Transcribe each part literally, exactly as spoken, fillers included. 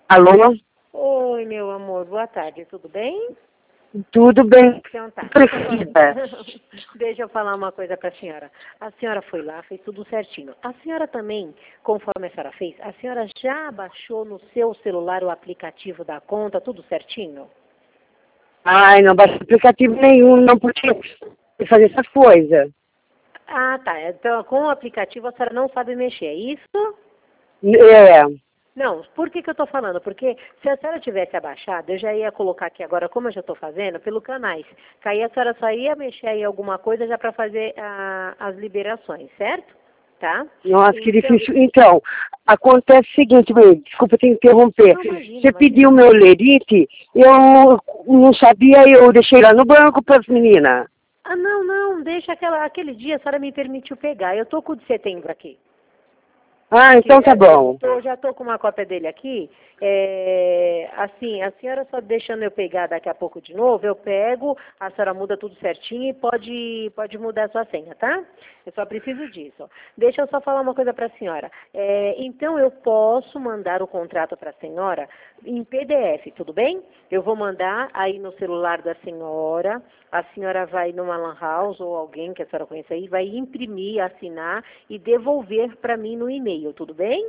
Alô? Oi, meu amor, boa tarde, tudo bem? Tudo bem. Então tá. Precisa. Deixa eu falar uma coisa para a senhora. A senhora foi lá, fez tudo certinho. A senhora também, conforme a senhora fez, a senhora já baixou no seu celular o aplicativo da conta, tudo certinho? Ai, não baixa aplicativo nenhum, não podia fazer essas coisas. Ah, tá. Então, com o aplicativo a senhora não sabe mexer, é isso? É. Não, por que que eu estou falando? Porque se a senhora tivesse abaixado, eu já ia colocar aqui agora, como eu já estou fazendo, pelo canais. Que aí a senhora só ia mexer aí alguma coisa já para fazer a, as liberações, certo? Tá? Nossa, Então, que difícil. Então, acontece o seguinte, mãe, desculpa te interromper. não, imagina, Você imagina. pediu meu lerite, eu não sabia, eu deixei lá no banco para as meninas. Ah, não, não, deixa aquela, aquele dia a senhora me permitiu pegar. Eu estou com o de setembro aqui. Ah, então tá bom. Eu tô, já estou com uma cópia dele aqui. É, assim, a senhora só deixando eu pegar daqui a pouco de novo, eu pego, a senhora muda tudo certinho e pode, pode mudar a sua senha, tá? Eu só preciso disso. Deixa eu só falar uma coisa para a senhora. É, então, eu posso mandar o contrato para a senhora em P D F, tudo bem? Eu vou mandar aí no celular da senhora, a senhora vai numa lan house ou alguém que a senhora conhece aí, vai imprimir, assinar e devolver para mim no e-mail, tudo bem?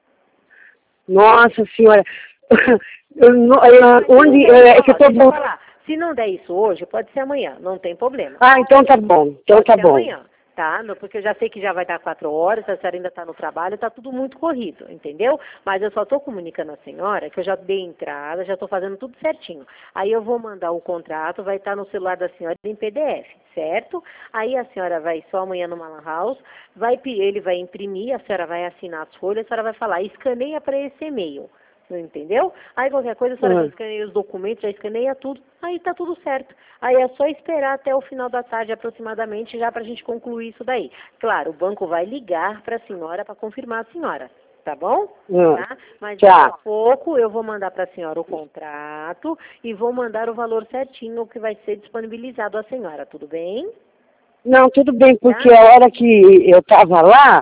Nossa senhora. Eu, não- eu, onde, Deixa é, eu é que eu falar, tô deixa eu voltando. falar. Se não der isso hoje, pode ser amanhã, não tem problema. Ah, então tá bom. Então Pode tá ser bom. amanhã, tá? No- Porque eu já sei que já vai dar quatro horas, a senhora ainda está no trabalho, está tudo muito corrido, entendeu? Mas eu só estou comunicando à senhora que eu já dei entrada, já estou fazendo tudo certinho. Aí eu vou mandar o contrato, vai estar no celular da senhora em P D F, certo? Aí a senhora vai só amanhã numa lan house, vai, pe- ele vai imprimir, a senhora vai assinar as folhas, a senhora vai falar, escaneia para esse e-mail. Entendeu? Aí qualquer coisa, a senhora já Ah. escaneia os documentos, já escaneia tudo, aí tá tudo certo. Aí é só esperar até o final da tarde aproximadamente, já pra gente concluir isso daí. Claro, o banco vai ligar pra senhora para confirmar a senhora, tá bom? Ah. Tá? Mas Tá. daqui a pouco eu vou mandar pra senhora o contrato e vou mandar o valor certinho que vai ser disponibilizado à senhora, tudo bem? Não, tudo bem, porque Tá? a hora que eu estava lá,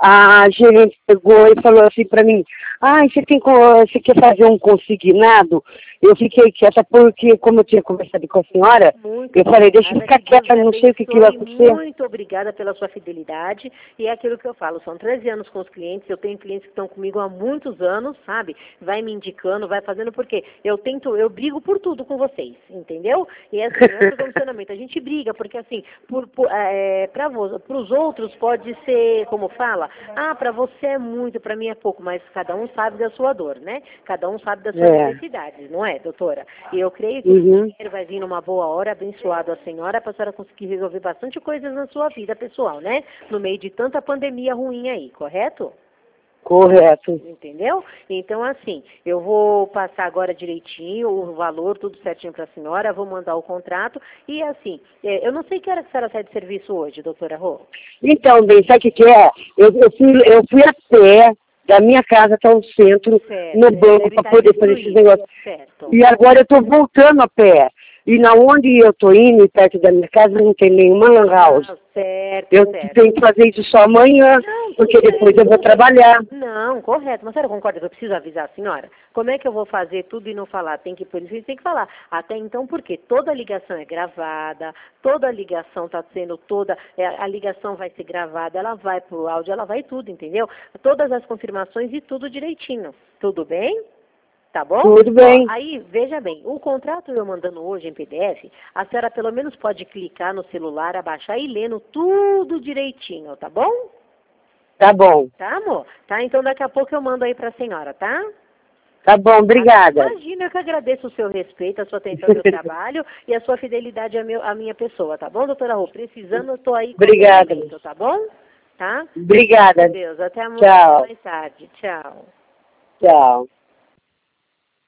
a gerente pegou e falou assim para mim, ah, você, tem, co- você quer fazer um consignado? Eu fiquei quieta porque, como eu tinha conversado com a senhora, Muito eu falei, deixa eu obrigada, ficar que Deus quieta, lhe não sei o que, que vai abençoe, acontecer. muito obrigada pela sua fidelidade, e é aquilo que eu falo, são treze anos com os clientes, eu tenho clientes que estão comigo há muitos anos, sabe, vai me indicando, vai fazendo, porque eu tento, eu brigo por tudo com vocês, entendeu? E assim, não é por condicionamento, a gente briga, porque assim, por, por, é, para os outros pode ser, como fala, ah, para você é muito, para mim é pouco, mas cada um sabe da sua dor, né? Cada um sabe das suas É. necessidades, não é, doutora? E eu creio que Uhum. o dinheiro vai vir numa boa hora, abençoado a senhora, para a senhora conseguir resolver bastante coisas na sua vida pessoal, né? No meio de tanta pandemia ruim aí, correto? Correto. Entendeu? Então, assim, eu vou passar agora direitinho o valor, tudo certinho para a senhora, vou mandar o contrato e, assim, é, eu não sei que hora que a senhora sai de serviço hoje, doutora Rô. Então, bem, sabe o que, que é? Eu, eu, fui, eu fui a pé da minha casa até o centro, Certo, no é, banco, deve para estar poder fazer esses destruído, negócios. certo. E agora eu estou voltando a pé. E na onde eu estou indo, perto da minha casa, não tem nenhuma lan house. Ah, certo, Eu certo. tenho que fazer isso só amanhã, Não, porque tudo depois bem. eu vou trabalhar. Não, correto. Mas a senhora concorda que eu preciso avisar a senhora? Como é que eu vou fazer tudo e não falar? Tem que por isso tem que falar. Até então, por quê? Toda a ligação é gravada, toda a ligação está sendo toda, é, a ligação vai ser gravada, ela vai pro áudio, ela vai tudo, entendeu? Todas as confirmações e tudo direitinho. Tudo bem? Tá bom? Tudo bem. Ó, aí, veja bem, o contrato eu mandando hoje em P D F, a senhora pelo menos pode clicar no celular, abaixar e lendo tudo direitinho, tá bom? Tá bom. Tá, amor? Tá, então daqui a pouco eu mando aí pra senhora, tá? Tá bom, obrigada. Imagina, eu que agradeço o seu respeito, a sua atenção ao meu trabalho e a sua fidelidade à, meu, à minha pessoa, tá bom, doutora Rô? Precisando, eu tô aí com Obrigada. momento, tá bom? Tá? Obrigada. Deus, até amanhã Tchau. mais tarde. Tchau. Tchau.